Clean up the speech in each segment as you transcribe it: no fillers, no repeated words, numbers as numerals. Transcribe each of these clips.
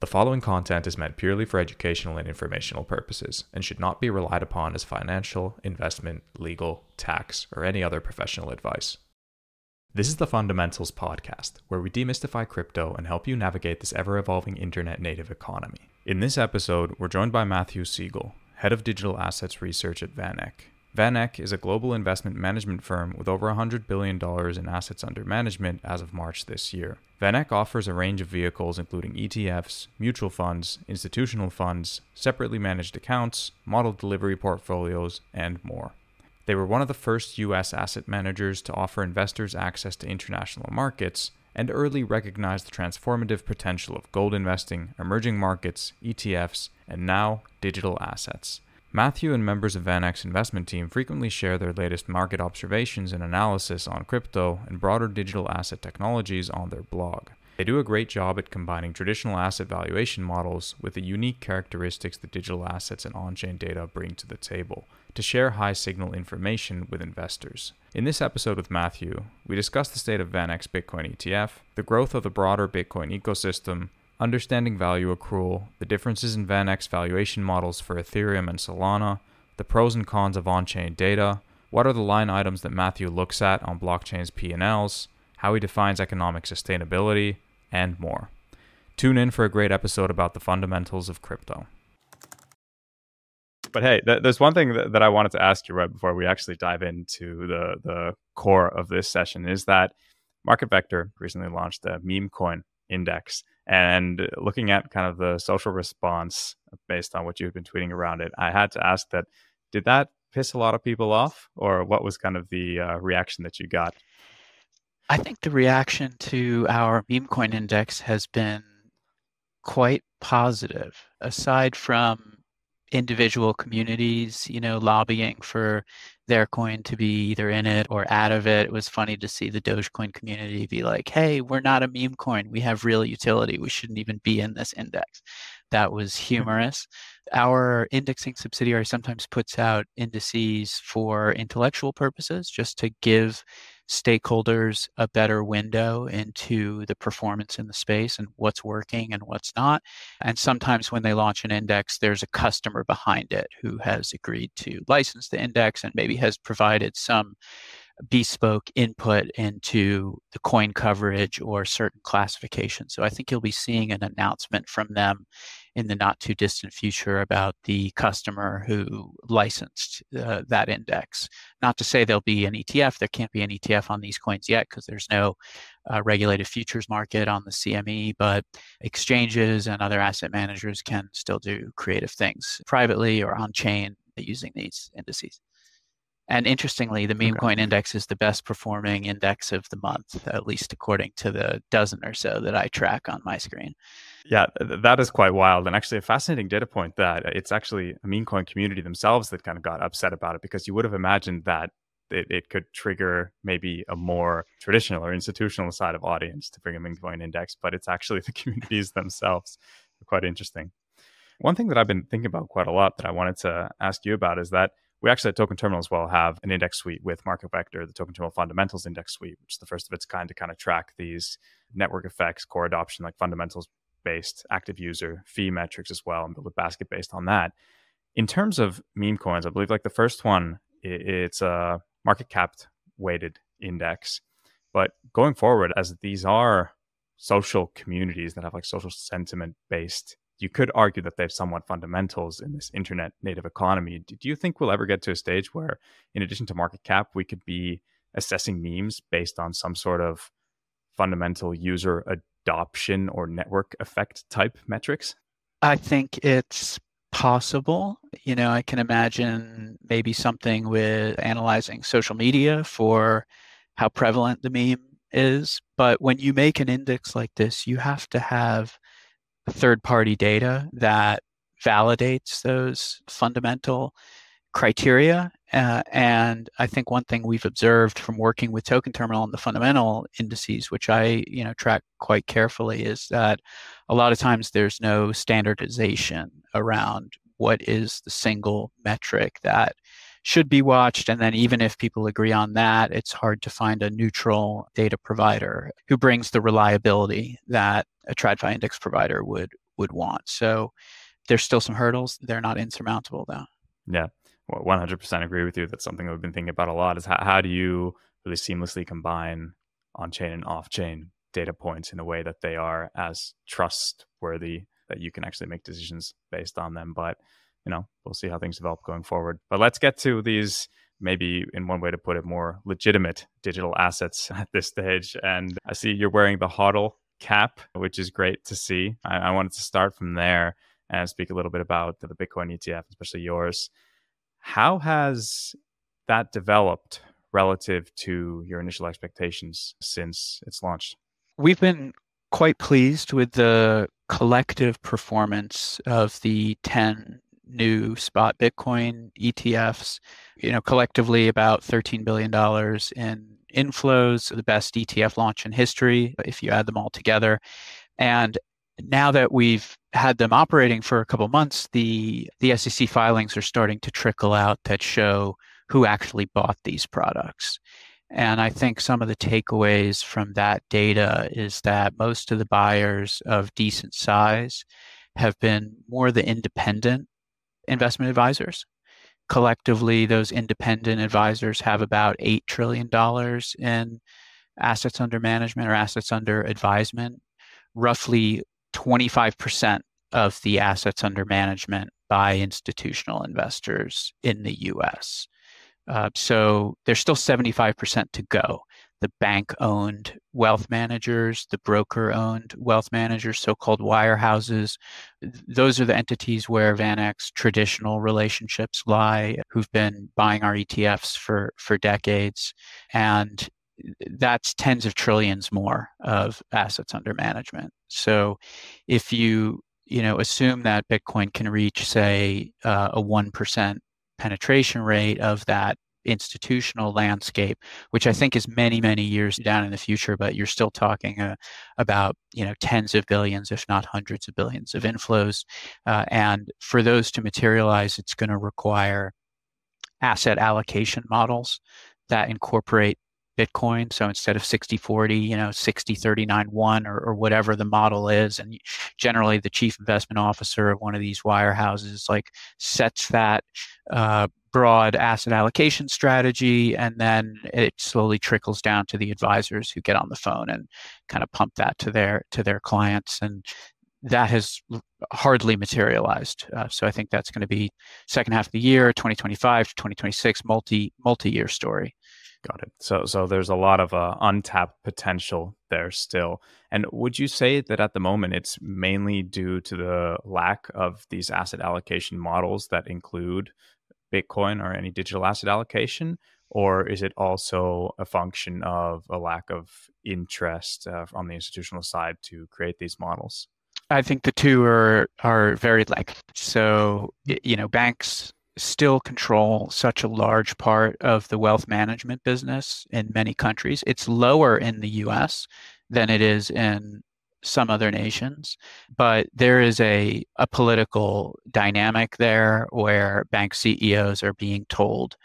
The following content is meant purely for educational and informational purposes and should not be relied upon as financial, investment, legal, tax, or any other professional advice. This is the Fundamentals Podcast, where we demystify crypto and help you navigate this ever-evolving internet-native economy. In this episode, we're joined by Matthew Siegel, Head of Digital Assets Research at VanEck. VanEck is a global investment management firm with over $100 billion in assets under management as of March this year. VanEck offers a range of vehicles including ETFs, mutual funds, institutional funds, separately managed accounts, model delivery portfolios, and more. They were one of the first U.S. asset managers to offer investors access to international markets and early recognized the transformative potential of gold investing, emerging markets, ETFs, and now digital assets. Matthew and members of VanEck's investment team frequently share their latest market observations and analysis on crypto and broader digital asset technologies on their blog. They do a great job at combining traditional asset valuation models with the unique characteristics that digital assets and on-chain data bring to the table to share high-signal information with investors. In this episode with Matthew, we discuss the state of VanEck's Bitcoin ETF, the growth of the broader Bitcoin ecosystem, understanding value accrual, the differences in VanEck's valuation models for Ethereum and Solana, the pros and cons of on-chain data, what are the line items that Matthew looks at on blockchain's P&Ls, how he defines economic sustainability, and more. Tune in for a great episode about the fundamentals of crypto. But hey, there's one thing that I wanted to ask you right before we actually dive into the core of this session is that Market Vector recently launched a meme coin index. And looking at kind of the social response based on what you've been tweeting around it, I had to ask that, did that piss a lot of people off? Or what was kind of the reaction that you got? I think the reaction to our meme coin index has been quite positive, aside from individual communities, lobbying for their coin to be either in it or out of it. It was funny to see the Dogecoin community be like, hey, we're not a meme coin. We have real utility. We shouldn't even be in this index. That was humorous. Our indexing subsidiary sometimes puts out indices for intellectual purposes, just to give stakeholders a better window into the performance in the space and what's working and what's not. And sometimes when they launch an index, there's a customer behind it who has agreed to license the index and maybe has provided some bespoke input into the coin coverage or certain classification. So I think you'll be seeing an announcement from them in the not too distant future about the customer who licensed that index. Not to say there'll be an ETF. There can't be an ETF on these coins yet because there's no regulated futures market on the CME, but exchanges and other asset managers can still do creative things privately or on chain using these indices. And interestingly, the meme coin index is the best performing index of the month, at least according to the dozen or so that I track on my screen. Yeah, that is quite wild. And actually a fascinating data point that it's actually a meme coin community themselves that kind of got upset about it, because you would have imagined that it could trigger maybe a more traditional or institutional side of audience to bring a meme coin index, but it's actually the communities themselves. Quite interesting. One thing that I've been thinking about quite a lot that I wanted to ask you about is that we actually at Token Terminal as well have an index suite with Market Vector, the Token Terminal Fundamentals Index Suite, which is the first of its kind to kind of track these network effects, core adoption, like fundamentals-based active user fee metrics as well, and build a basket based on that. In terms of meme coins, I believe like the first one, it's a market cap weighted index. But going forward, as these are social communities that have like social sentiment based, you could argue that they have somewhat fundamentals in this internet native economy. Do you think we'll ever get to a stage where, in addition to market cap, we could be assessing memes based on some sort of fundamental user adoption or network effect type metrics? I think it's possible. I can imagine maybe something with analyzing social media for how prevalent the meme is. But when you make an index like this, you have to have third-party data that validates those fundamental criteria. And I think one thing we've observed from working with Token Terminal and the fundamental indices, which I track quite carefully, is that a lot of times there's no standardization around what is the single metric that should be watched. And then even if people agree on that, it's hard to find a neutral data provider who brings the reliability that a TradFi index provider would would want. So there's still some hurdles. They're not insurmountable, though. Yeah, well, 100% agree with you. That's something I've been thinking about a lot, is how do you really seamlessly combine on-chain and off-chain data points in a way that they are as trustworthy that you can actually make decisions based on them. But, we'll see how things develop going forward. But let's get to these, maybe in one way to put it, more legitimate digital assets at this stage. And I see you're wearing the HODL cap, which is great to see. I wanted to start from there and speak a little bit about the Bitcoin ETF, especially yours. How has that developed relative to your initial expectations since it's launched? We've been quite pleased with the collective performance of the 10 new spot Bitcoin ETFs. Collectively about $13 billion in inflows, the best ETF launch in history, if you add them all together. And now that we've had them operating for a couple months, the SEC filings are starting to trickle out that show who actually bought these products. And I think some of the takeaways from that data is that most of the buyers of decent size have been more the independent investment advisors. Collectively, those independent advisors have about $8 trillion in assets under management or assets under advisement. Roughly 25% of the assets under management by institutional investors in the US. So there's still 75% to go. The bank-owned wealth managers, the broker-owned wealth managers, so-called wirehouses, those are the entities where VanEck's traditional relationships lie, who've been buying our ETFs for decades. And that's tens of trillions more of assets under management. So if you assume that Bitcoin can reach, say, a 1% penetration rate of that institutional landscape, which I think is many, many years down in the future, but you're still talking about tens of billions, if not hundreds of billions of inflows. And for those to materialize, it's going to require asset allocation models that incorporate Bitcoin. So instead of 60-40, 60-39-1 or whatever the model is. And generally the chief investment officer of one of these wirehouses sets that broad asset allocation strategy, and then it slowly trickles down to the advisors who get on the phone and kind of pump that to their clients. And that has hardly materialized. So I think that's going to be second half of the year, 2025 to 2026, multi-year story. Got it. So there's a lot of untapped potential there still. And would you say that at the moment it's mainly due to the lack of these asset allocation models that include Bitcoin or any digital asset allocation? Or is it also a function of a lack of interest on the institutional side to create these models? I think the two are very linked. So, banks still control such a large part of the wealth management business in many countries. It's lower in the US than it is in some other nations, but there is a political dynamic there where bank CEOs are being told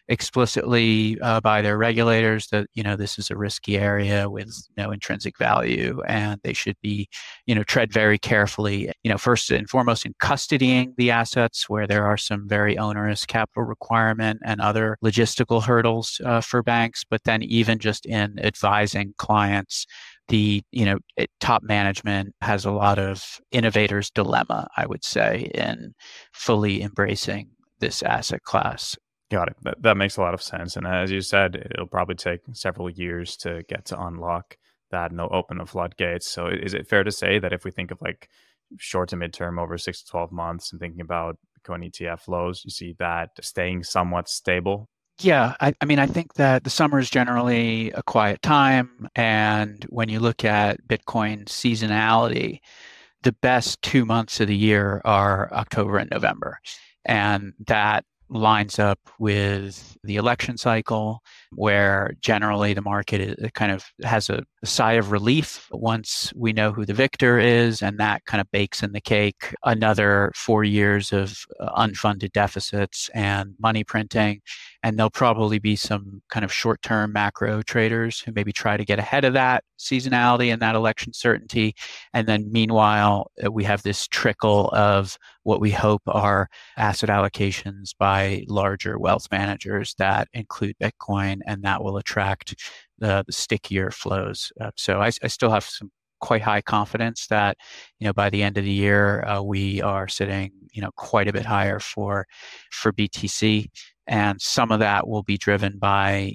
explicitly by their regulators that this is a risky area with no intrinsic value, and they should be tread very carefully, first and foremost in custodying the assets where there are some very onerous capital requirement and other logistical hurdles for banks, but then even just in advising clients. The top management has a lot of innovators' dilemma, I would say, in fully embracing this asset class. Got it. That makes a lot of sense. And as you said, it'll probably take several years to get to unlock that and open the floodgates. So is it fair to say that if we think of short to midterm over 6 to 12 months and thinking about Bitcoin ETF flows, you see that staying somewhat stable? Yeah, I think that the summer is generally a quiet time. And when you look at Bitcoin seasonality, the best 2 months of the year are October and November. And that lines up with the election cycle, where generally the market it kind of has a sigh of relief once we know who the victor is, and that kind of bakes in the cake another 4 years of unfunded deficits and money printing. And there'll probably be some kind of short-term macro traders who maybe try to get ahead of that seasonality and that election certainty. And then meanwhile, we have this trickle of what we hope are asset allocations by larger wealth managers that include Bitcoin, and that will attract the stickier flows. So I still have some quite high confidence that, by the end of the year, we are sitting, quite a bit higher for BTC. And some of that will be driven by,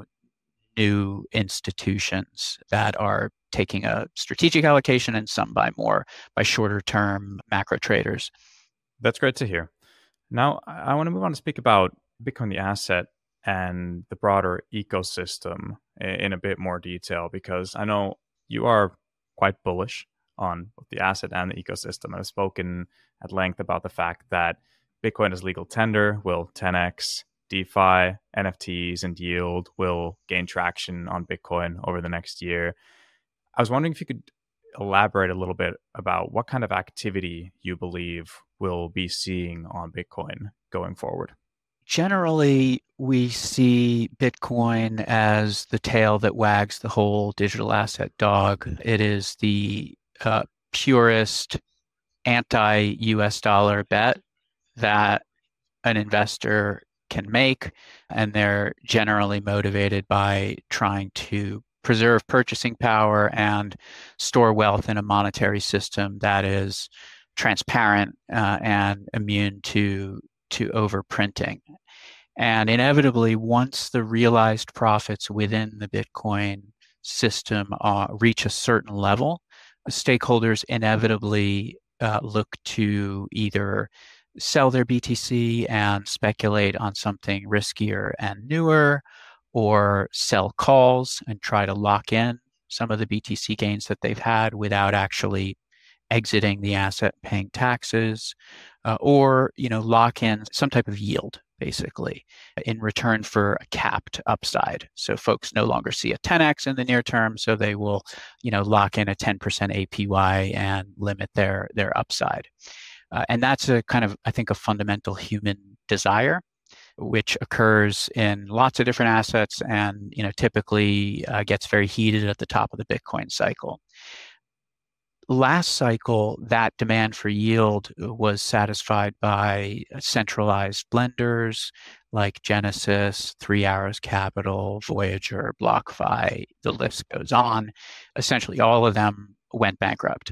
new institutions that are taking a strategic allocation, and some by shorter term macro traders. That's great to hear. Now, I want to move on to speak about Bitcoin, the asset, and the broader ecosystem in a bit more detail, because I know you are quite bullish on both the asset and the ecosystem. I've spoken at length about the fact that Bitcoin as legal tender will 10x, DeFi, NFTs, and yield will gain traction on Bitcoin over the next year. I was wondering if you could elaborate a little bit about what kind of activity you believe we'll be seeing on Bitcoin going forward. Generally, we see Bitcoin as the tail that wags the whole digital asset dog. It is the purest anti-US dollar bet that an investor can make, and they're generally motivated by trying to preserve purchasing power and store wealth in a monetary system that is transparent and immune to overprinting. And inevitably, once the realized profits within the Bitcoin system reach a certain level, stakeholders inevitably look to either sell their BTC and speculate on something riskier and newer, or sell calls and try to lock in some of the BTC gains that they've had without actually exiting the asset, paying taxes, or lock in some type of yield, basically, in return for a capped upside. So folks no longer see a 10x in the near term, so they will, lock in a 10% APY and limit their upside. And that's a kind of, I think, a fundamental human desire, which occurs in lots of different assets and, typically gets very heated at the top of the Bitcoin cycle. Last cycle, that demand for yield was satisfied by centralized blenders like Genesis, 3 Arrows Capital, Voyager, BlockFi, the list goes on. Essentially, all of them went bankrupt.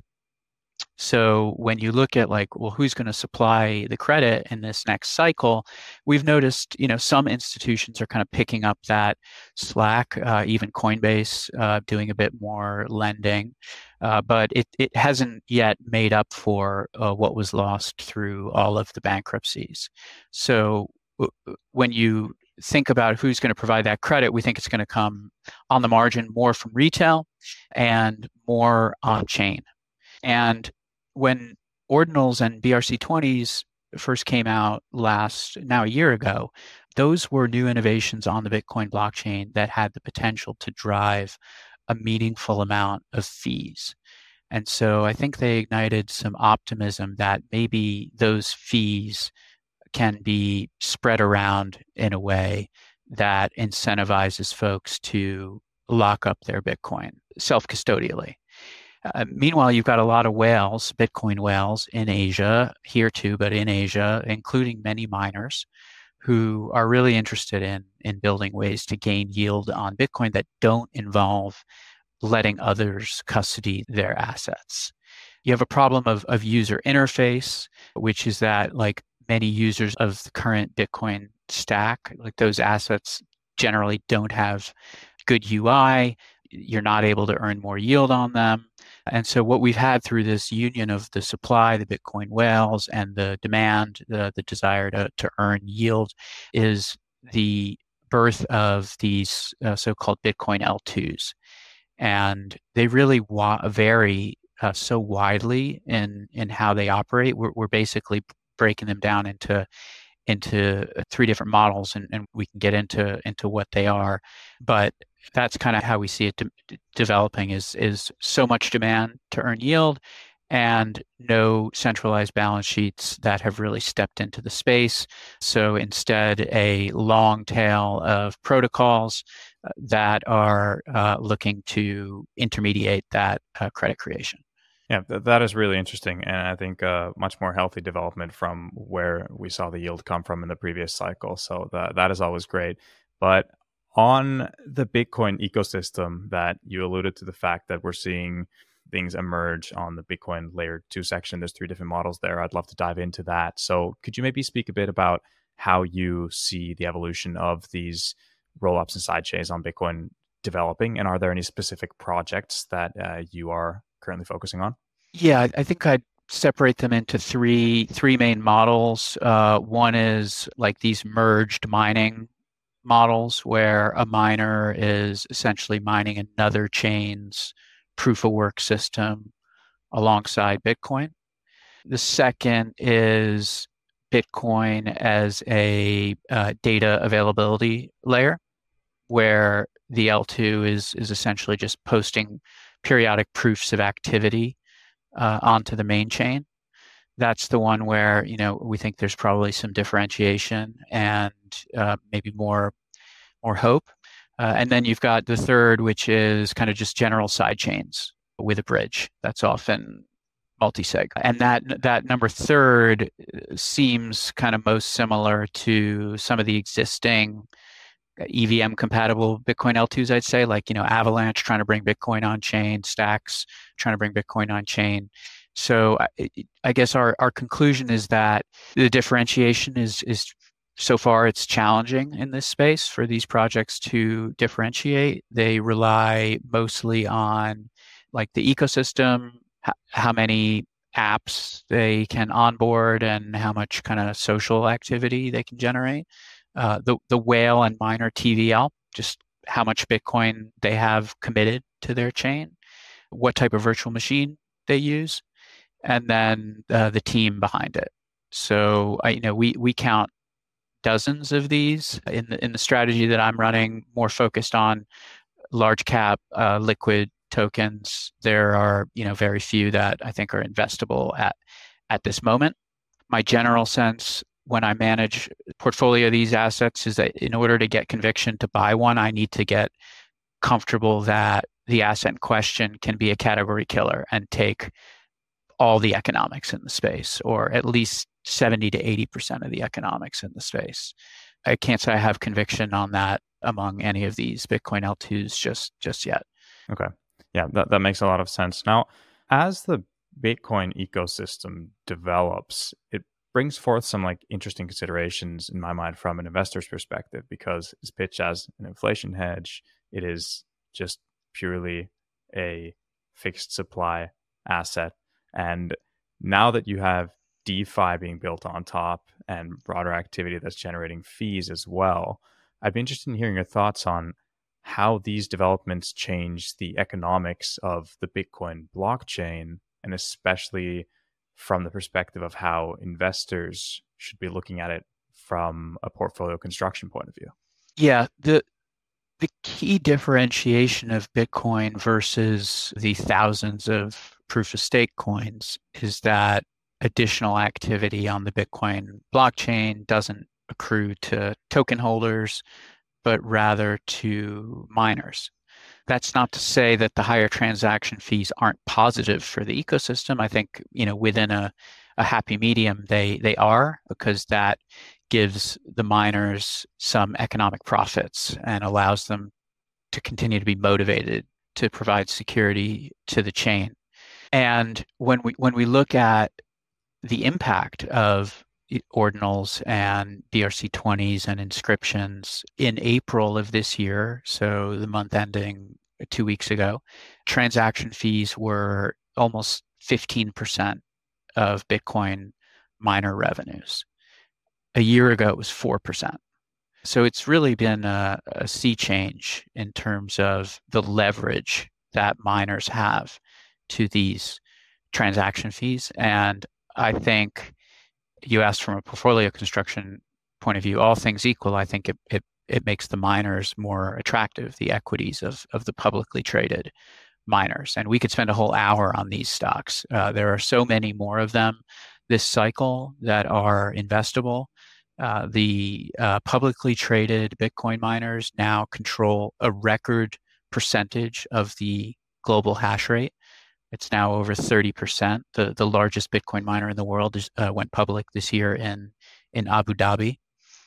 So when you look at who's going to supply the credit in this next cycle, we've noticed, some institutions are kind of picking up that slack, even Coinbase doing a bit more lending, but it hasn't yet made up for what was lost through all of the bankruptcies. So when you think about who's going to provide that credit, we think it's going to come on the margin more from retail and more on chain. And when ordinals and BRC20s first came out now a year ago, those were new innovations on the Bitcoin blockchain that had the potential to drive a meaningful amount of fees. And so I think they ignited some optimism that maybe those fees can be spread around in a way that incentivizes folks to lock up their Bitcoin self-custodially. Meanwhile, you've got a lot of whales, Bitcoin whales in Asia, here too, but in Asia, including many miners who are really interested in building ways to gain yield on Bitcoin that don't involve letting others custody their assets. You have a problem of user interface, which is that many users of the current Bitcoin stack, those assets generally don't have good UI. You're not able to earn more yield on them. And so what we've had through this union of the supply, the Bitcoin whales, and the demand, the desire to earn yield, is the birth of these so-called Bitcoin L2s. And they really vary so widely in how they operate. We're basically breaking them down into into three different models, and we can get into what they are. But that's kind of how we see it developing is so much demand to earn yield and no centralized balance sheets that have really stepped into the space. So instead, a long tail of protocols that are looking to intermediate that credit creation. Yeah, that is really interesting, and I think much more healthy development from where we saw the yield come from in the previous cycle. So that is always great. But on the Bitcoin ecosystem, that you alluded to the fact that we're seeing things emerge on the Bitcoin layer 2 section. There's three different models there. I'd love to dive into that. So could you maybe speak a bit about how you see the evolution of these rollups and sidechains on Bitcoin developing, and are there any specific projects that you are currently focusing on? Yeah, I think I'd separate them into three main models. One is like these merged mining models where a miner is essentially mining another chain's proof of work system alongside Bitcoin. The second is Bitcoin as a data availability layer, where the L2 is essentially just posting periodic proofs of activity onto the main chain. That's the one where we think there's probably some differentiation and maybe more hope. And then you've got the third, which is kind of just general side chains with a bridge. That's often multi-sig. And that number third seems kind of most similar to some of the existing EVM compatible Bitcoin L2s, I'd say, like, Avalanche trying to bring Bitcoin on chain, Stacks trying to bring Bitcoin on chain. So I guess our conclusion is that the differentiation is so far it's challenging in this space for these projects to differentiate. They rely mostly on like the ecosystem, how many apps they can onboard and how much kind of social activity they can generate. The whale and miner TVL, just how much Bitcoin they have committed to their chain, what type of virtual machine they use, and then the team behind it. So we count dozens of these in the strategy that I'm running, more focused on large cap liquid tokens. There are very few that I think are investable at this moment. My general sense when I manage a portfolio of these assets is that in order to get conviction to buy one, I need to get comfortable that the asset in question can be a category killer and take all the economics in the space, or at least 70 to 80% of the economics in the space. I can't say I have conviction on that among any of these Bitcoin L2s just yet. Okay. Yeah, that makes a lot of sense. Now, as the Bitcoin ecosystem develops, it brings forth some like interesting considerations in my mind from an investor's perspective, because it's pitched as an inflation hedge. It is just purely a fixed supply asset. And now that you have DeFi being built on top and broader activity that's generating fees as well, I'd be interested in hearing your thoughts on how these developments change the economics of the Bitcoin blockchain, and especially from the perspective of how investors should be looking at it from a portfolio construction point of view. Yeah, the key differentiation of Bitcoin versus the thousands of proof of stake coins is that additional activity on the Bitcoin blockchain doesn't accrue to token holders, but rather to miners. That's not to say that the higher transaction fees aren't positive for the ecosystem. I think, within a happy medium, they are, because that gives the miners some economic profits and allows them to continue to be motivated to provide security to the chain. And when we look at the impact of ordinals and BRC20s and inscriptions in April of this year, so the month ending 2 weeks ago, transaction fees were almost 15% of Bitcoin miner revenues. A year ago, it was 4%. So it's really been a sea change in terms of the leverage that miners have to these transaction fees. And I think you asked from a portfolio construction point of view, all things equal, I think it makes the miners more attractive, the equities of the publicly traded miners. And we could spend a whole hour on these stocks. There are so many more of them this cycle that are investable. The publicly traded Bitcoin miners now control a record percentage of the global hash rate. It's now over 30%. The largest Bitcoin miner in the world went public this year in Abu Dhabi.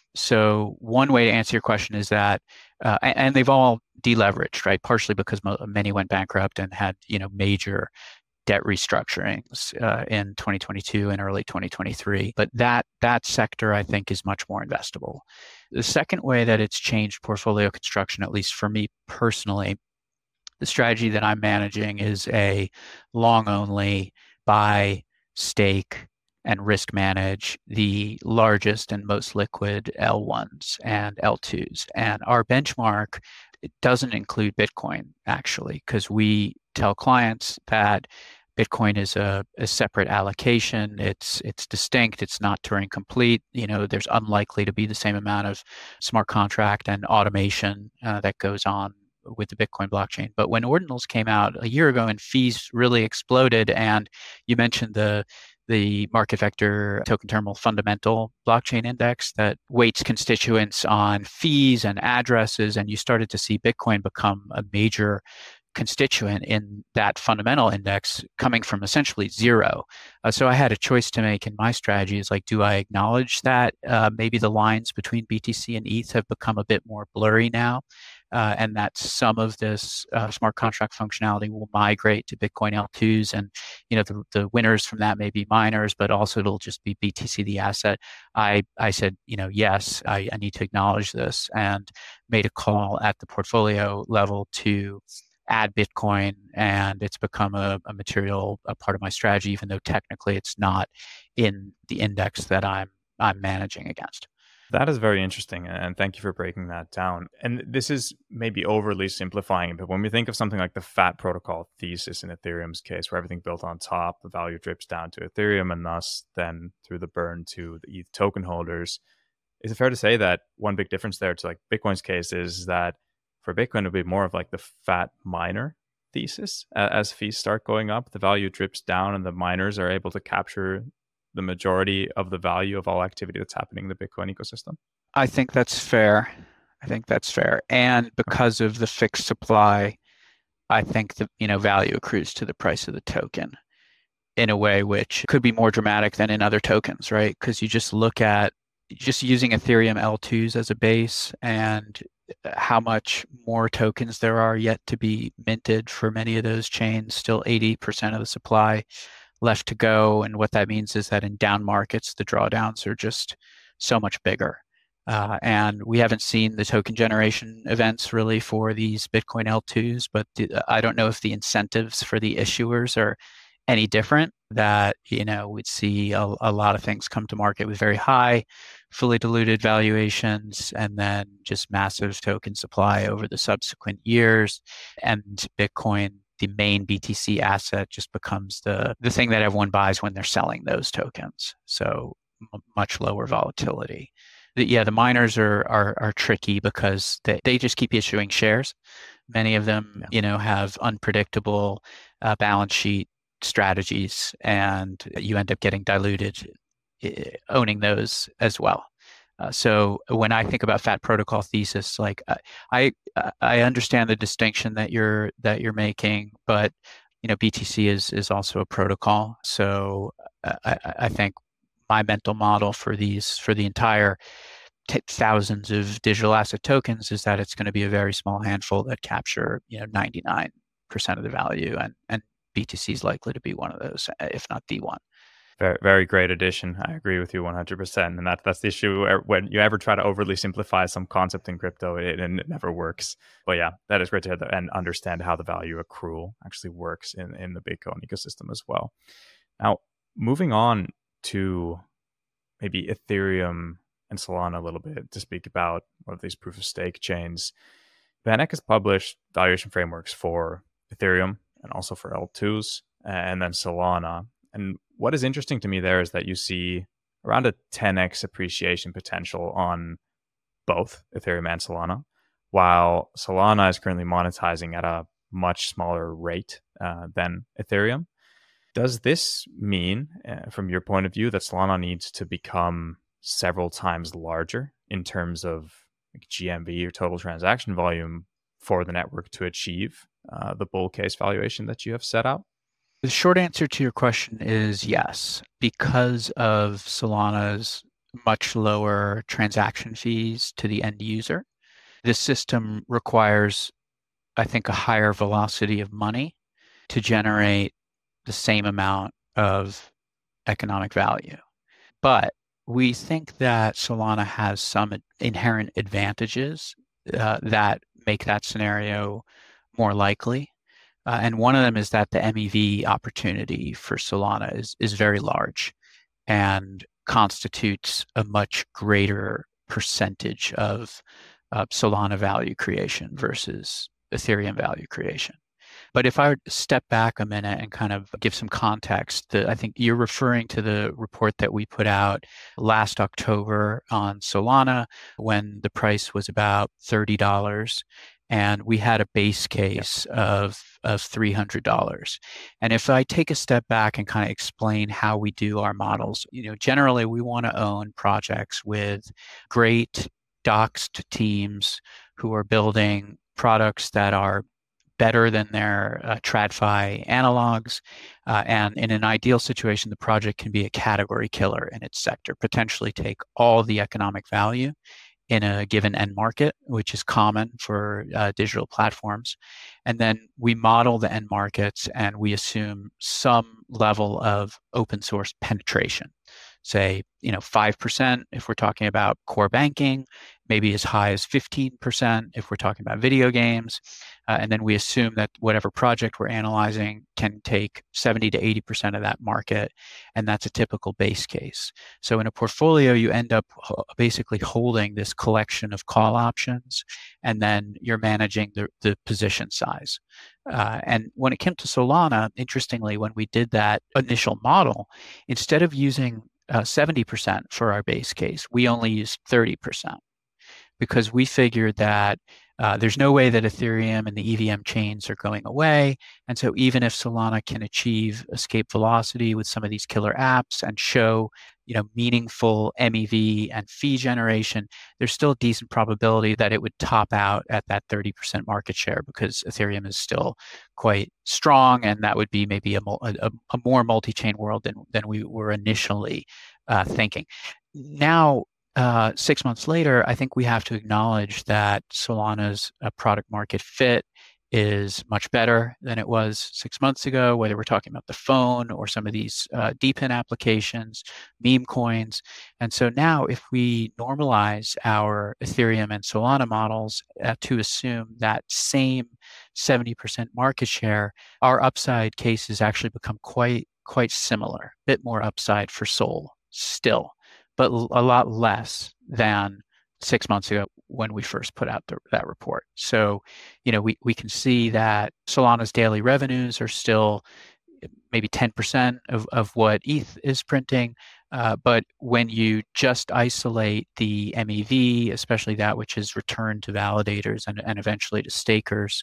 So one way to answer your question is that, and they've all deleveraged, right? Partially because many went bankrupt and had, major debt restructurings in 2022 and early 2023. But that sector, I think, is much more investable. The second way that it's changed portfolio construction, at least for me personally, the strategy that I'm managing is a long only buy, stake, and risk manage the largest and most liquid L1s and L2s. And our benchmark, it doesn't include Bitcoin, actually, because we tell clients that Bitcoin is a separate allocation. It's distinct. It's not Turing complete. There's unlikely to be the same amount of smart contract and automation that goes on with the Bitcoin blockchain. But when ordinals came out a year ago and fees really exploded, and you mentioned the market vector token terminal fundamental blockchain index that weights constituents on fees and addresses, and you started to see Bitcoin become a major constituent in that fundamental index coming from essentially zero. So I had a choice to make in my strategy is like, do I acknowledge that maybe the lines between BTC and ETH have become a bit more blurry now? And that some of this smart contract functionality will migrate to Bitcoin L2s, and the winners from that may be miners, but also it'll just be BTC the asset. I said, yes, I need to acknowledge this, and made a call at the portfolio level to add Bitcoin, and it's become a material part of my strategy, even though technically it's not in the index that I'm managing against. That is very interesting, and thank you for breaking that down. And this is maybe overly simplifying it, but when we think of something like the FAT protocol thesis in Ethereum's case, where everything built on top, the value drips down to Ethereum and thus then through the burn to the ETH token holders, is it fair to say that one big difference there to like Bitcoin's case is that for Bitcoin, it'll be more of like the FAT miner thesis? As fees start going up, the value drips down and the miners are able to capture the majority of the value of all activity that's happening in the Bitcoin ecosystem? I think that's fair. And because of the fixed supply, I think the value accrues to the price of the token in a way which could be more dramatic than in other tokens, right? Because you just look at just using Ethereum L2s as a base and how much more tokens there are yet to be minted for many of those chains, still 80% of the supply left to go. And what that means is that in down markets, the drawdowns are just so much bigger. And we haven't seen the token generation events really for these Bitcoin L2s, but I don't know if the incentives for the issuers are any different, that, we'd see a lot of things come to market with very high, fully diluted valuations, and then just massive token supply over the subsequent years. And Bitcoin, the main BTC asset, just becomes the thing that everyone buys when they're selling those tokens. So much lower volatility. The miners are tricky because they just keep issuing shares. Many of them, have unpredictable balance sheet strategies, and you end up getting diluted owning those as well. So when I think about FAT protocol thesis, like I understand the distinction that you're making, but BTC is also a protocol. So I think my mental model for the entire thousands of digital asset tokens is that it's going to be a very small handful that capture 99% of the value, and BTC is likely to be one of those, if not the one. Very, very great addition. I agree with you 100%. And that's the issue when you ever try to overly simplify some concept in crypto, it never works. But yeah, that is great to hear and understand how the value accrual actually works in the Bitcoin ecosystem as well. Now, moving on to maybe Ethereum and Solana a little bit to speak about one of these proof of stake chains. VanEck has published valuation frameworks for Ethereum and also for L2s and then Solana. And what is interesting to me there is that you see around a 10x appreciation potential on both Ethereum and Solana, while Solana is currently monetizing at a much smaller rate than Ethereum. Does this mean, from your point of view, that Solana needs to become several times larger in terms of GMV or total transaction volume for the network to achieve the bull case valuation that you have set out? The short answer to your question is yes, because of Solana's much lower transaction fees to the end user. This system requires, I think, a higher velocity of money to generate the same amount of economic value. But we think that Solana has some inherent advantages that make that scenario more likely. And one of them is that the MEV opportunity for Solana is very large and constitutes a much greater percentage of Solana value creation versus Ethereum value creation. But if I were to step back a minute and kind of give some context, I think you're referring to the report that we put out last October on Solana when the price was about $30. And we had a base case of $300. And if I take a step back and kind of explain how we do our models, generally we want to own projects with great doxed teams who are building products that are better than their TradFi analogs. And in an ideal situation, the project can be a category killer in its sector, potentially take all the economic value in a given end market, which is common for digital platforms. And then we model the end markets and we assume some level of open source penetration. Say, 5% if we're talking about core banking, maybe as high as 15% if we're talking about video games. And then we assume that whatever project we're analyzing can take 70 to 80% of that market. And that's a typical base case. So in a portfolio, you end up basically holding this collection of call options, and then you're managing the position size. And when it came to Solana, interestingly, when we did that initial model, instead of using 70% for our base case, we only used 30% because we figured that there's no way that Ethereum and the EVM chains are going away. And so even if Solana can achieve escape velocity with some of these killer apps and show meaningful MEV and fee generation, there's still a decent probability that it would top out at that 30% market share because Ethereum is still quite strong, and that would be maybe a more multi-chain world than we were initially thinking. Now, 6 months later, I think we have to acknowledge that Solana's product market fit is much better than it was 6 months ago, whether we're talking about the phone or some of these DePIN applications, meme coins. And so now if we normalize our Ethereum and Solana models to assume that same 70% market share, our upside cases actually become quite similar, a bit more upside for Sol still, but a lot less than 6 months ago when we first put out that report. So, we can see that Solana's daily revenues are still maybe 10% of what ETH is printing. But when you just isolate the MEV, especially that which is returned to validators and eventually to stakers,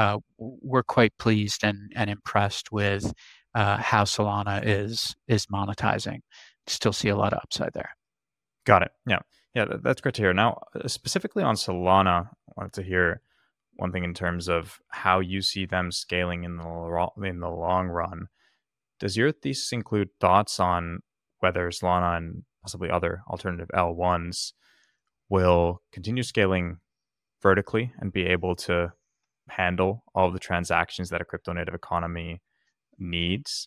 we're quite pleased and impressed with how Solana is monetizing. Still see a lot of upside there. Got it. Yeah, that's great to hear. Now, specifically on Solana, I wanted to hear one thing in terms of how you see them scaling in the long run. Does your thesis include thoughts on whether Solana and possibly other alternative L1s will continue scaling vertically and be able to handle all of the transactions that a crypto native economy needs?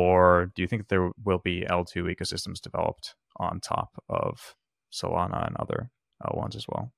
Or do you think there will be L2 ecosystems developed on top of Solana and other L1s as well?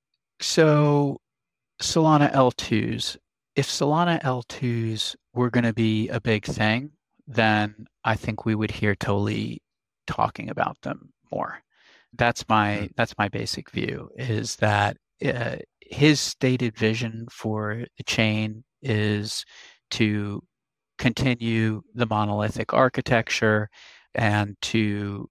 So Solana L2s, if Solana L2s were going to be a big thing, then I think we would hear Toly talking about them more. That's my basic view, is that his stated vision for the chain is to continue the monolithic architecture and to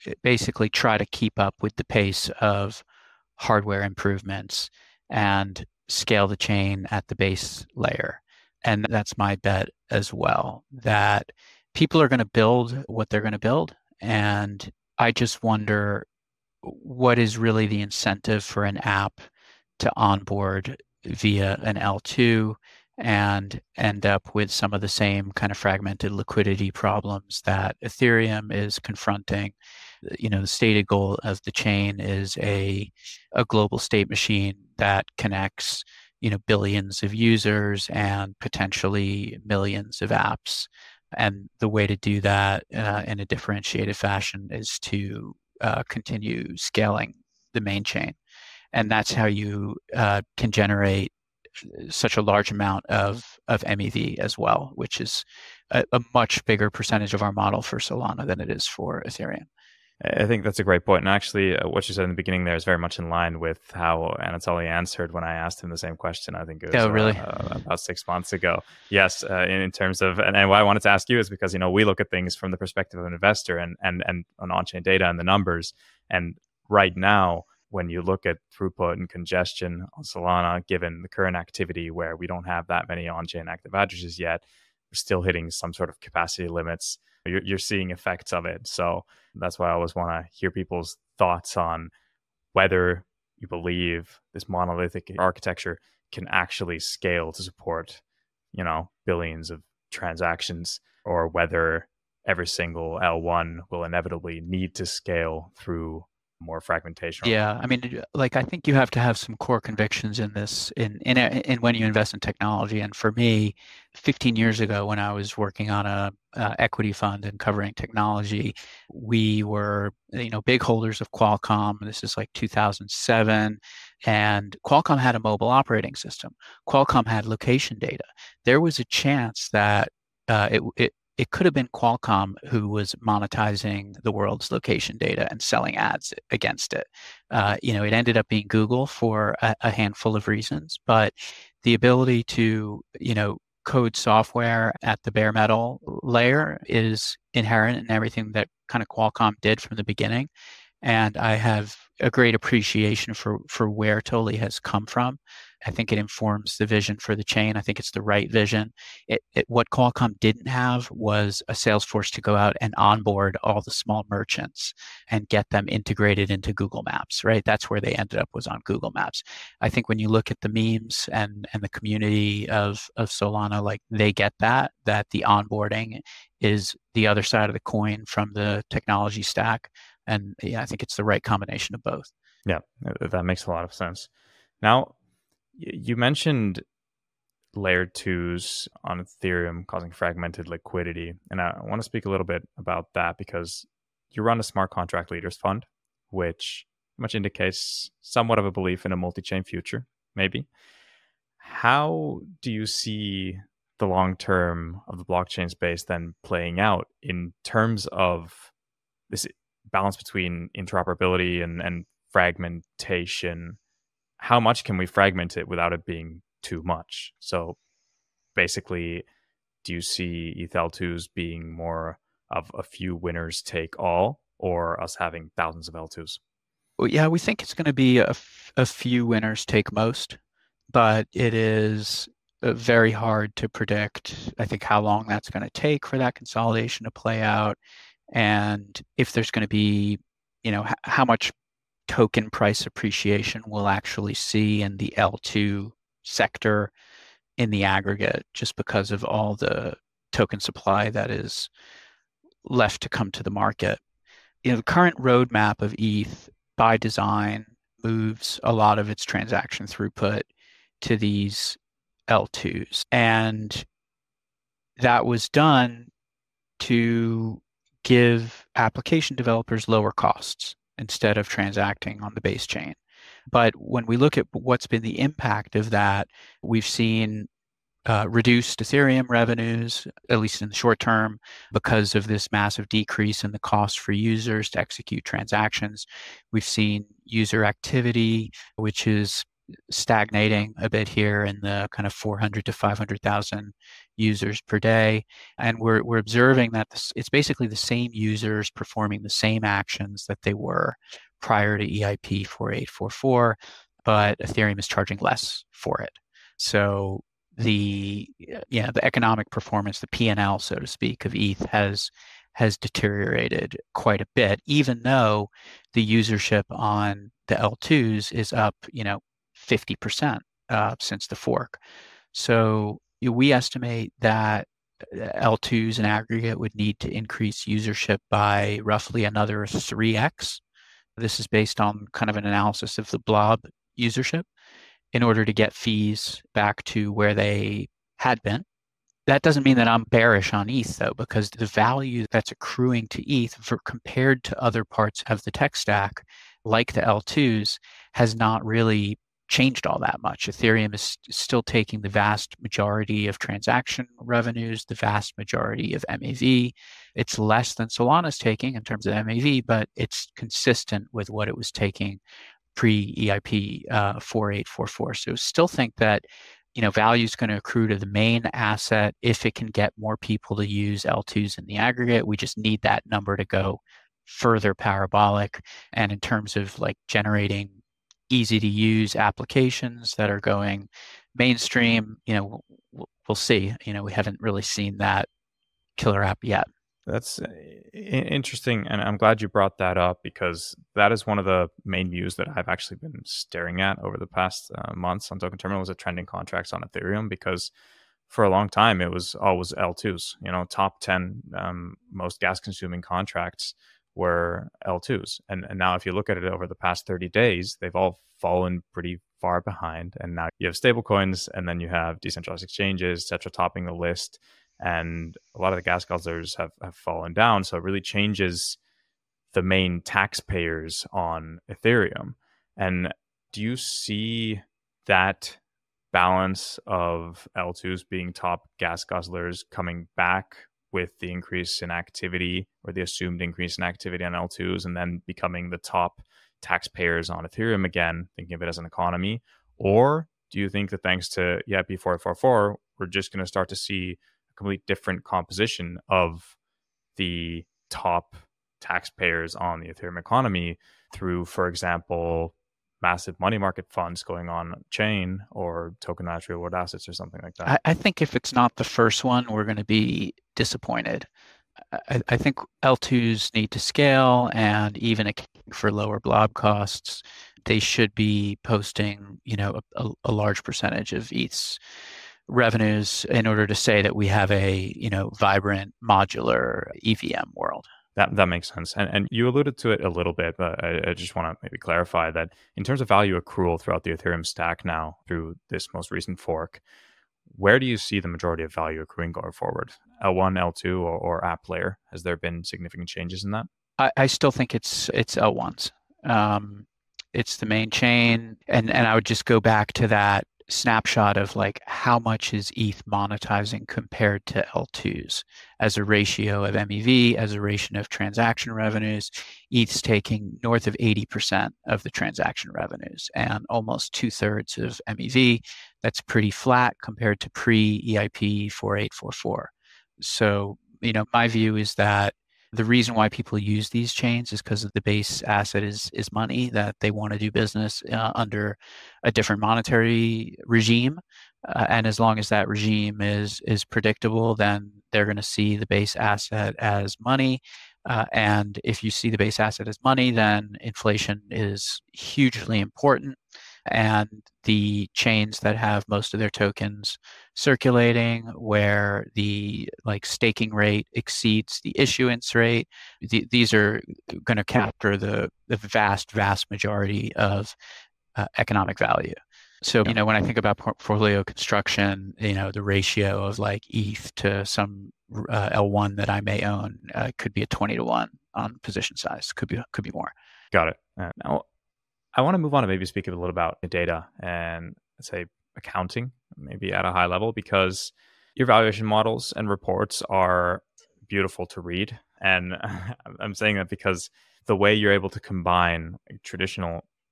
basically try to keep up with the pace of hardware improvements and scale the chain at the base layer. And that's my bet as well, that people are going to build what they're going to build. And I just wonder what is really the incentive for an app to onboard via an L2 and end up with some of the same kind of fragmented liquidity problems that Ethereum is confronting. The stated goal of the chain is a global state machine that connects, billions of users and potentially millions of apps. And the way to do that in a differentiated fashion is to continue scaling the main chain. And that's how you can generate such a large amount of MEV as well, which is a much bigger percentage of our model for Solana than it is for Ethereum. I think that's a great point. And actually, what you said in the beginning there is very much in line with how Anatoly answered when I asked him the same question. I think it was really? About 6 months ago. Yes, in terms of, and why I wanted to ask you is because, we look at things from the perspective of an investor and on on-chain data and the numbers. And right now, when you look at throughput and congestion on Solana, given the current activity where we don't have that many on-chain active addresses yet, we're still hitting some sort of capacity limits. You're seeing effects of it. So that's why I always want to hear people's thoughts on whether you believe this monolithic architecture can actually scale to support, billions of transactions, or whether every single L1 will inevitably need to scale through more fragmentation. Yeah, I mean, I think you have to have some core convictions in this, in when you invest in technology. And for me, 15 years ago, when I was working on a equity fund and covering technology, we were, big holders of Qualcomm. This is like 2007, and Qualcomm had a mobile operating system. Qualcomm had location data. There was a chance that it could have been Qualcomm who was monetizing the world's location data and selling ads against it. It ended up being Google for a handful of reasons, but the ability to, code software at the bare metal layer is inherent in everything that kind of Qualcomm did from the beginning. And I have a great appreciation for where Toly has come from. I think it informs the vision for the chain. I think it's the right vision. What Qualcomm didn't have was a sales force to go out and onboard all the small merchants and get them integrated into Google Maps, right? That's where they ended up, was on Google Maps. I think when you look at the memes and the community of Solana, they get that the onboarding is the other side of the coin from the technology stack. And yeah, I think it's the right combination of both. Yeah, that makes a lot of sense. Now, you mentioned layer twos on Ethereum causing fragmented liquidity. And I want to speak a little bit about that because you run a smart contract leaders fund, which much indicates somewhat of a belief in a multi-chain future, maybe. How do you see the long term of the blockchain space then playing out in terms of this balance between interoperability and fragmentation? How much can we fragment it without it being too much? So basically, do you see ETH L2s being more of a few winners take all, or us having thousands of L2s? Well, yeah, we think it's going to be a few winners take most, but it is very hard to predict, I think, how long that's going to take for that consolidation to play out. And if there's going to be, how much token price appreciation we'll actually see in the L2 sector in the aggregate, just because of all the token supply that is left to come to the market. The current roadmap of ETH by design moves a lot of its transaction throughput to these L2s. And that was done to give application developers lower costs instead of transacting on the base chain. But when we look at what's been the impact of that, we've seen reduced Ethereum revenues, at least in the short term, because of this massive decrease in the cost for users to execute transactions. We've seen user activity, which is stagnating a bit here in the kind of 400 to 500,000 users per day. And we're observing that it's basically the same users performing the same actions that they were prior to EIP 4844, but Ethereum is charging less for it. So the economic performance, the P&L, so to speak, of ETH has deteriorated quite a bit, even though the usership on the L2s is up, 50% since the fork. So we estimate that L2s in aggregate would need to increase usership by roughly another 3x. This is based on kind of an analysis of the blob usership in order to get fees back to where they had been. That doesn't mean that I'm bearish on ETH, though, because the value that's accruing to ETH compared to other parts of the tech stack, like the L2s, has not really changed all that much. Ethereum is still taking the vast majority of transaction revenues, the vast majority of MAV. It's less than Solana's taking in terms of MAV, but it's consistent with what it was taking pre-EIP 4844. So still think that value is going to accrue to the main asset if it can get more people to use L2s in the aggregate. We just need that number to go further parabolic. And in terms of like generating easy to use applications that are going mainstream, we'll see. We haven't really seen that killer app yet. That's interesting, and I'm glad you brought that up because that is one of the main views that I've actually been staring at over the past months on Token Terminal was the trending contracts on Ethereum, because for a long time it was always L2s. Top 10 most gas-consuming contracts were L2s, and now if you look at it over the past 30 days, they've all fallen pretty far behind, and now you have stablecoins, and then you have decentralized exchanges, etc., topping the list. And a lot of the gas guzzlers have fallen down. So it really changes the main taxpayers on Ethereum. And do you see that balance of L2s being top gas guzzlers coming back with the increase in activity, or the assumed increase in activity on L2s, and then becoming the top taxpayers on Ethereum again, thinking of it as an economy? Or do you think that thanks to EIP 4844, we're just going to start to see complete different composition of the top taxpayers on the Ethereum economy through, for example, massive money market funds going on chain or tokenized real world assets or something like that? I think if it's not the first one, we're going to be disappointed. I think L2s need to scale, and even for lower blob costs, they should be posting, a large percentage of ETH's revenues in order to say that we have a vibrant modular EVM world. That makes sense. And you alluded to it a little bit, but I just want to maybe clarify that in terms of value accrual throughout the Ethereum stack now through this most recent fork, where do you see the majority of value accruing going forward? L1, L2, or app layer? Has there been significant changes in that? I still think it's L1s. It's the main chain. And I would just go back to that snapshot of like how much is ETH monetizing compared to L2s as a ratio of MEV, as a ratio of transaction revenues. ETH's taking north of 80% of the transaction revenues and almost 2/3 of MEV. That's pretty flat compared to pre-EIP 4844. So, my view is that the reason why people use these chains is because the base asset is money, that they want to do business under a different monetary regime. And as long as that regime is predictable, then they're going to see the base asset as money. And if you see the base asset as money, then inflation is hugely important. And the chains that have most of their tokens circulating, where the staking rate exceeds the issuance rate, these are going to capture the vast majority of economic value. So, when I think about portfolio construction, the ratio of ETH to some L1 that I may own could be a 20-to-1 on position size. Could be more. Got it. Now, I want to move on and maybe speak a little about data and say accounting, maybe at a high level, because your valuation models and reports are beautiful to read. And I'm saying that because the way you're able to combine traditional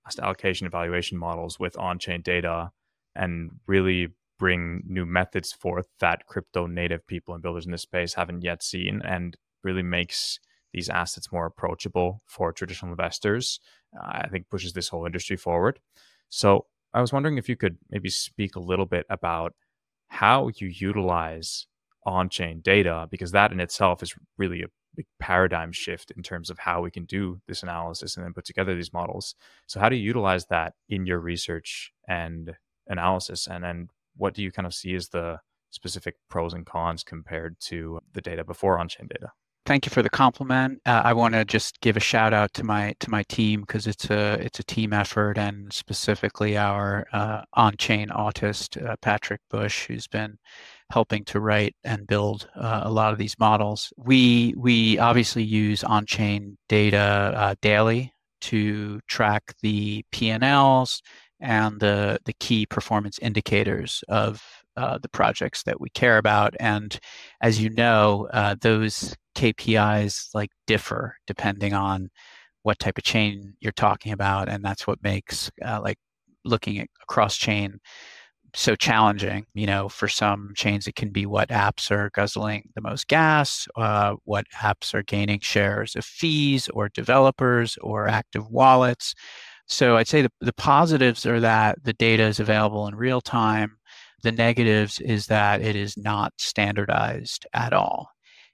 asset allocation evaluation models with on-chain data and really bring new methods forth that crypto native people and builders in this space haven't yet seen, and really makes these assets more approachable for traditional investors, I think pushes this whole industry forward. So I was wondering if you could maybe speak a little bit about how you utilize on-chain data, because that in itself is really a big paradigm shift in terms of how we can do this analysis and then put together these models. So how do you utilize that in your research and analysis? And then what do you kind of see as the specific pros and cons compared to the data before on-chain data? Thank you for the compliment. I want to just give a shout out to my team, because it's a team effort, and specifically our on-chain autist Patrick Bush, who's been helping to write and build a lot of these models. We obviously use on-chain data daily to track the P&Ls and the key performance indicators of the projects that we care about. And as you know, those KPIs like differ depending on what type of chain you're talking about, and that's what makes like looking at across chain so challenging. For some chains it can be what apps are guzzling the most gas, what apps are gaining shares of fees or developers or active wallets. So I'd say the positives are that the data is available in real time. The negatives is that it is not standardized at all.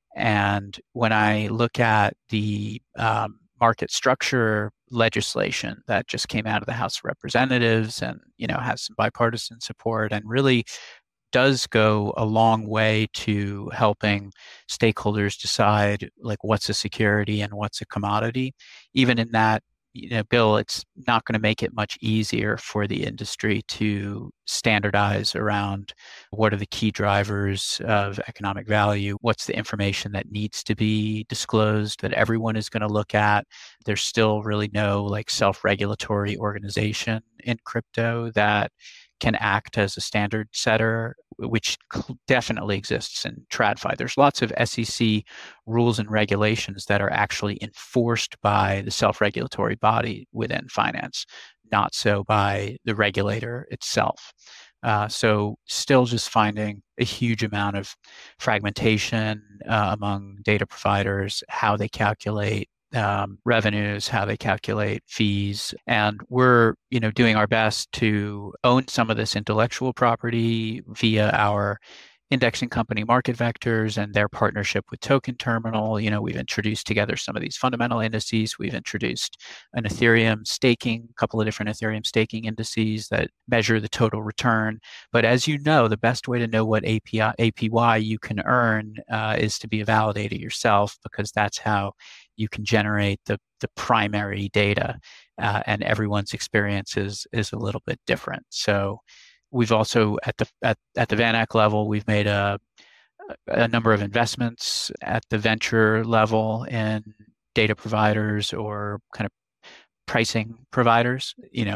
And when I look at the market structure legislation that just came out of the House of Representatives, and has some bipartisan support and really does go a long way to helping stakeholders decide like what's a security and what's a commodity, even in that bill, it's not going to make it much easier for the industry to standardize around what are the key drivers of economic value, what's the information that needs to be disclosed that everyone is going to look at. There's still really no like self-regulatory organization in crypto that can act as a standard setter, which definitely exists in TradFi. There's lots of SEC rules and regulations that are actually enforced by the self-regulatory body within finance, not so by the regulator itself. So still just finding a huge amount of fragmentation among data providers, how they calculate revenues, how they calculate fees. And we're, doing our best to own some of this intellectual property via our indexing company Market Vectors and their partnership with Token Terminal. We've introduced together some of these fundamental indices. We've introduced a couple of different Ethereum staking indices that measure the total return. But as you know, the best way to know what APY you can earn is to be a validator yourself, because that's how you can generate the primary data, and everyone's experience is a little bit different. So we've also at the VanEck level, we've made a number of investments at the venture level in data providers or kind of pricing providers.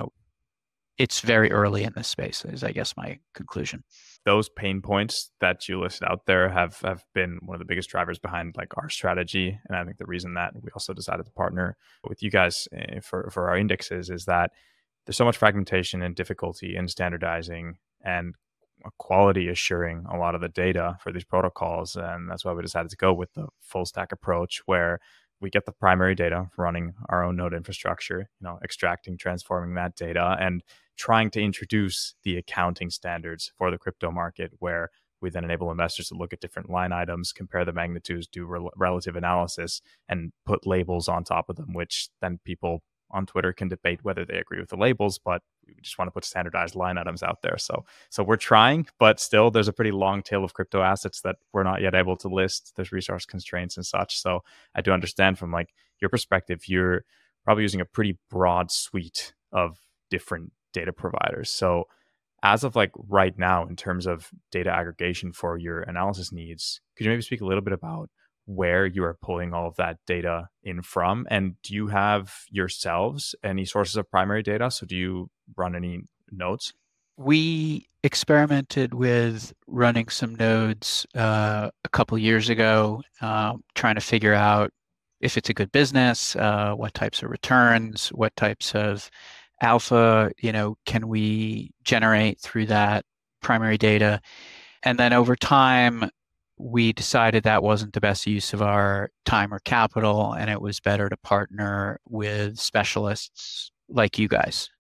It's very early in this space, is I guess my conclusion. Those pain points that you listed out there have been one of the biggest drivers behind like our strategy. And I think the reason that we also decided to partner with you guys for our indexes is that there's so much fragmentation and difficulty in standardizing and quality assuring a lot of the data for these protocols. And that's why we decided to go with the full stack approach, where we get the primary data running our own node infrastructure, extracting, transforming that data, and trying to introduce the accounting standards for the crypto market, where we then enable investors to look at different line items, compare the magnitudes, do relative analysis, and put labels on top of them, which then people on Twitter can debate whether they agree with the labels, but we just want to put standardized line items out there. So we're trying, but still there's a pretty long tail of crypto assets that we're not yet able to list. There's resource constraints and such. So I do understand from like your perspective, you're probably using a pretty broad suite of different data providers. So as of like right now, in terms of data aggregation for your analysis needs, could you maybe speak a little bit about where you are pulling all of that data in from? And do you have yourselves any sources of primary data? So do you run any nodes? We experimented with running some nodes a couple years ago, trying to figure out if it's a good business, what types of returns, what types of alpha, can we generate through that primary data? And then over time, we decided that wasn't the best use of our time or capital, and it was better to partner with specialists like you guys.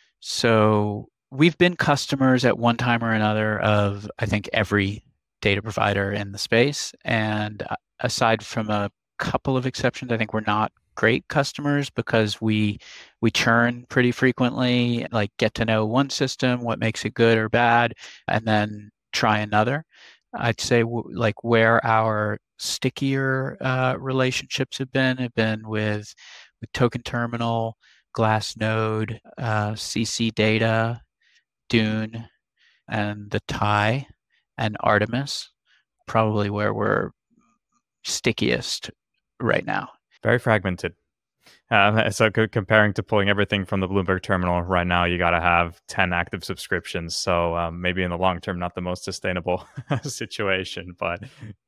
So we've been customers at one time or another of, I think, every data provider in the space. And aside from a couple of exceptions, I think we're not great customers because we churn pretty frequently, like get to know one system, what makes it good or bad, and then try another. I'd say like where our stickier relationships have been with Token Terminal, Glassnode, CC Data, Dune, and the TIE and Artemis, probably where we're stickiest right now. Very fragmented. So comparing to pulling everything from the Bloomberg terminal right now, you got to have 10 active subscriptions. So maybe in the long term, not the most sustainable situation. But,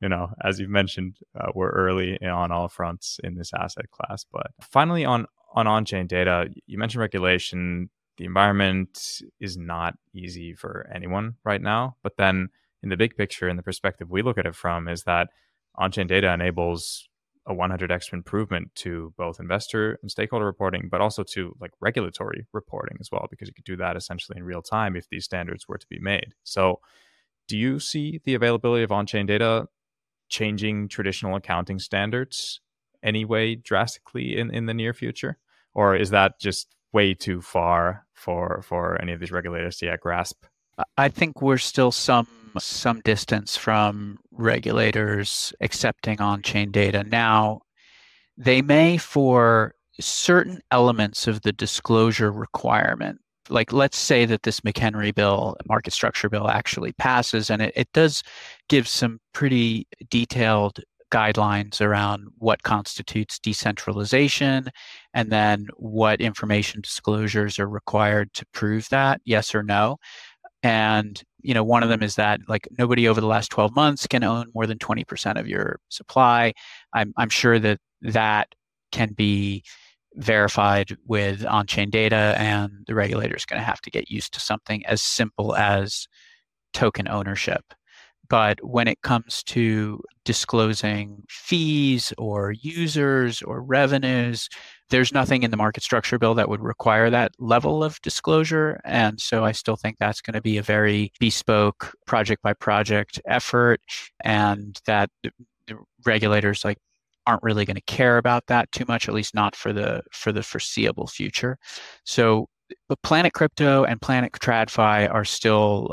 as you've mentioned, we're early on all fronts in this asset class. But finally, on-chain data, you mentioned regulation. The environment is not easy for anyone right now. But then in the big picture, in the perspective we look at it from, is that on-chain data enables a 100x improvement to both investor and stakeholder reporting, but also to like regulatory reporting as well, because you could do that essentially in real time if these standards were to be made. So do you see the availability of on-chain data changing traditional accounting standards anyway drastically in the near future? Or is that just way too far for any of these regulators to yet grasp? I think we're still some distance from regulators accepting on-chain data. Now, they may for certain elements of the disclosure requirement. Like, let's say that this McHenry bill, market structure bill, actually passes, and it does give some pretty detailed guidelines around what constitutes decentralization and then what information disclosures are required to prove that, yes or no. And one of them is that like nobody over the last 12 months can own more than 20% of your supply. I'm sure that can be verified with on-chain data, and the regulator is going to have to get used to something as simple as token ownership. But when it comes to disclosing fees or users or revenues, there's nothing in the market structure bill that would require that level of disclosure. And so I still think that's going to be a very bespoke project by project effort, and that the regulators aren't really going to care about that too much, at least not for the foreseeable future. So but Planet Crypto and Planet TradFi are still,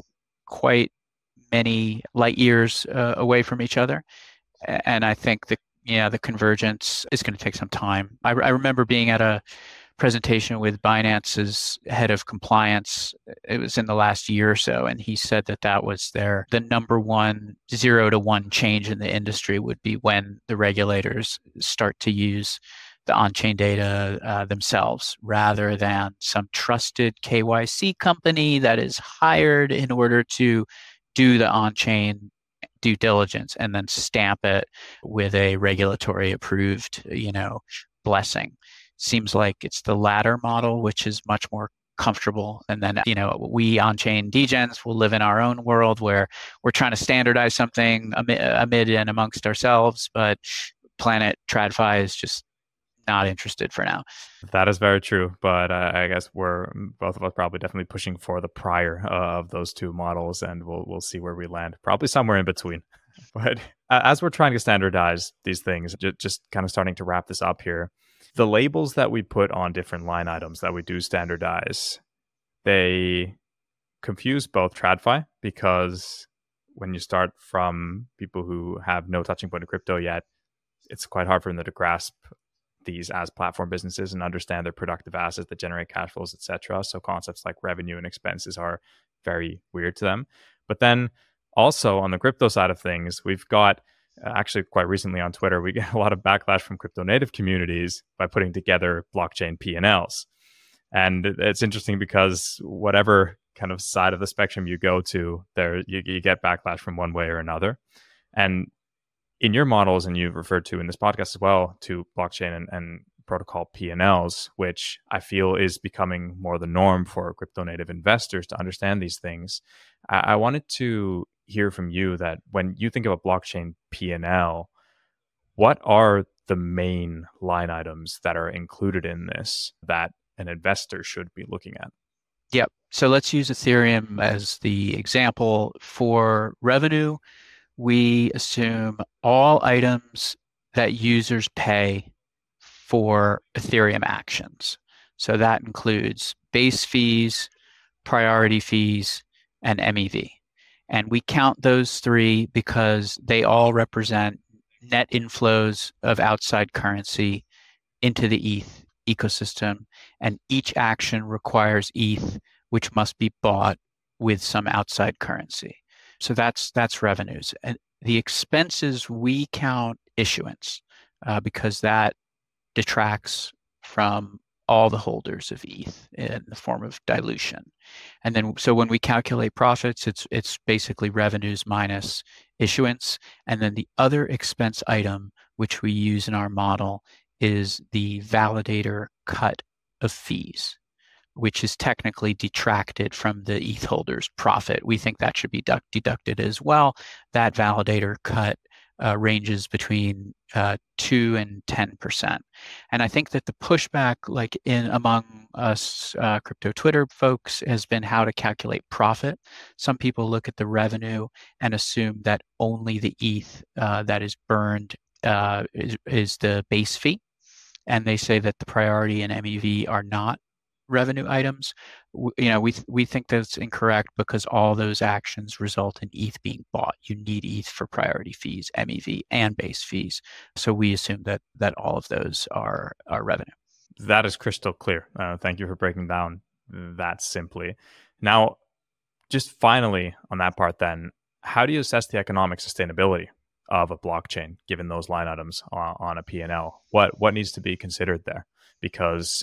quite many light years away from each other. And I think the convergence is going to take some time. I remember being at a presentation with Binance's head of compliance. It was in the last year or so, and he said that was the number one 0 to 1 change in the industry would be when the regulators start to use the on-chain data themselves rather than some trusted KYC company that is hired in order to do the on-chain due diligence and then stamp it with a regulatory approved, blessing. Seems like it's the latter model, which is much more comfortable. And then, we on-chain degens will live in our own world where we're trying to standardize something amid and amongst ourselves, but Planet TradFi is just not interested for now. That is very true, but I guess we're both of us probably definitely pushing for the prior of those two models, and we'll see where we land. Probably somewhere in between. But as we're trying to standardize these things, just kind of starting to wrap this up here, the labels that we put on different line items that we do standardize, they confuse both TradFi, because when you start from people who have no touching point to crypto yet, it's quite hard for them to grasp these as platform businesses and understand their productive assets that generate cash flows, etc. So concepts like revenue and expenses are very weird to them. But then also on the crypto side of things, we've got actually quite recently on Twitter, we get a lot of backlash from crypto native communities by putting together blockchain P&Ls. And it's interesting because whatever kind of side of the spectrum you go to, there you get backlash from one way or another. And in your models, and you've referred to in this podcast as well, to blockchain and protocol P&Ls, which I feel is becoming more the norm for crypto native investors to understand these things. I wanted to hear from you that when you think of a blockchain P&L, what are the main line items that are included in this that an investor should be looking at? Yep. So let's use Ethereum as the example. For revenue, we assume all items that users pay for Ethereum actions. So that includes base fees, priority fees, and MEV. And we count those three because they all represent net inflows of outside currency into the ETH ecosystem, and each action requires ETH, which must be bought with some outside currency. So that's revenues. And the expenses, we count issuance because that detracts from all the holders of ETH in the form of dilution. And then, so when we calculate profits, it's basically revenues minus issuance. And then the other expense item, which we use in our model, is the validator cut of fees, which is technically detracted from the ETH holder's profit. We think that should be deducted as well. That validator cut ranges between 2 and 10%. And I think that the pushback, like among us crypto Twitter folks, has been how to calculate profit. Some people look at the revenue and assume that only the ETH that is burned is the base fee. And they say that the priority and MEV are not revenue items. We think that's incorrect because all those actions result in ETH being bought. You need ETH for priority fees, MEV, and base fees. So we assume that all of those are revenue. That is crystal clear. Thank you for breaking down that simply. Now, just finally on that part then, how do you assess the economic sustainability of a blockchain given those line items on a P&L? What needs to be considered there? Because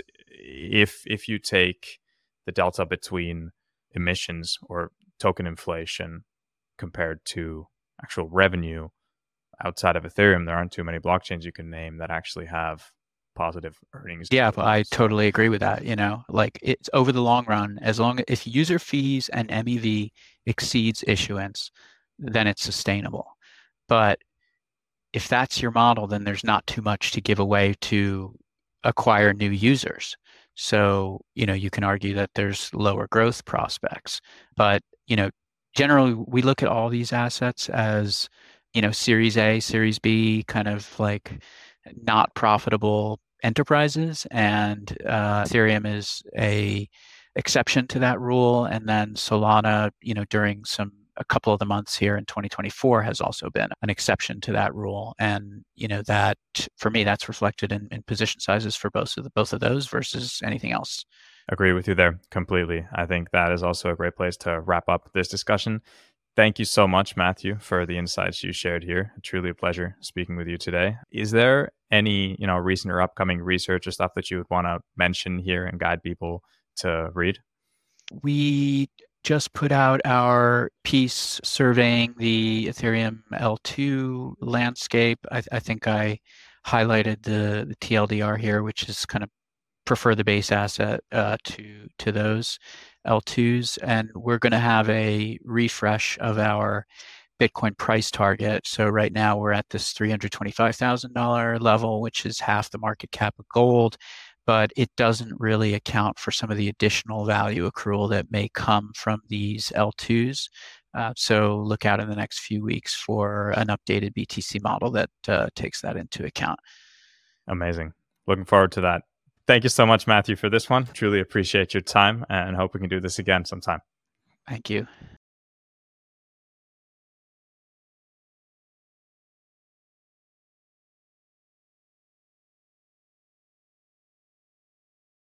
if you take the delta between emissions or token inflation compared to actual revenue outside of Ethereum, there aren't too many blockchains you can name that actually have positive earnings. Yeah, but I totally agree with that. Like it's over the long run, if user fees and MEV exceeds issuance, then it's sustainable. But if that's your model, then there's not too much to give away to acquire new users. So, you can argue that there's lower growth prospects. But, generally we look at all these assets as, Series A, Series B, kind of like not profitable enterprises. And Ethereum is a exception to that rule. And then Solana, during a couple of the months here in 2024 has also been an exception to that rule. And, that for me, that's reflected in position sizes for both of those versus anything else. Agree with you there completely. I think that is also a great place to wrap up this discussion. Thank you so much, Matthew, for the insights you shared here. Truly a pleasure speaking with you today. Is there any, recent or upcoming research or stuff that you would want to mention here and guide people to read? We just put out our piece surveying the Ethereum L2 landscape. I think I highlighted the TLDR here, which is kind of prefer the base asset to those L2s. And we're going to have a refresh of our Bitcoin price target. So right now we're at this $325,000 level, which is half the market cap of gold. But it doesn't really account for some of the additional value accrual that may come from these L2s. So look out in the next few weeks for an updated BTC model that takes that into account. Amazing. Looking forward to that. Thank you so much, Matthew, for this one. Truly appreciate your time and hope we can do this again sometime. Thank you.